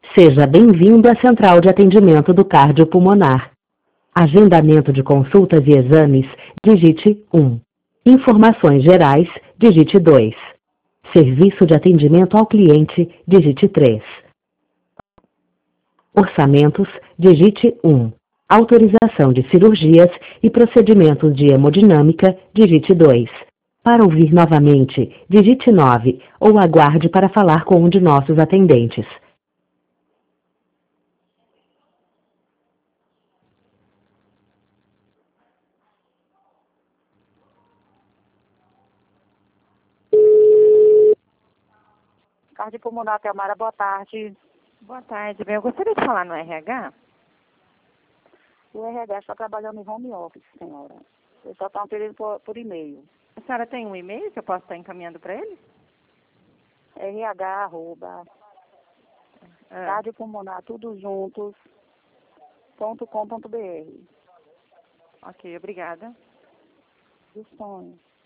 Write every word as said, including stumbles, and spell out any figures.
Seja bem-vindo à central de atendimento do cardiopulmonar. Agendamento de consultas e exames, digite um. Informações gerais, digite dois. Serviço de atendimento ao cliente, digite três. Orçamentos, digite um. Autorização de cirurgias e procedimentos de hemodinâmica, digite dois. Para ouvir novamente, digite nove ou aguarde para falar com um de nossos atendentes. Cardiopulmonar, Telmara, boa tarde. Boa tarde, bem, eu gostaria de falar no R H. O R H está trabalhando em home office, senhora. Eu só estou pedindo por, por e-mail. A senhora tem um e-mail que eu posso estar encaminhando para ele? R H, arroba, Ah, cardiopulmonar, tudo juntos, ponto com ponto br. ok, obrigada. Dos sonhos.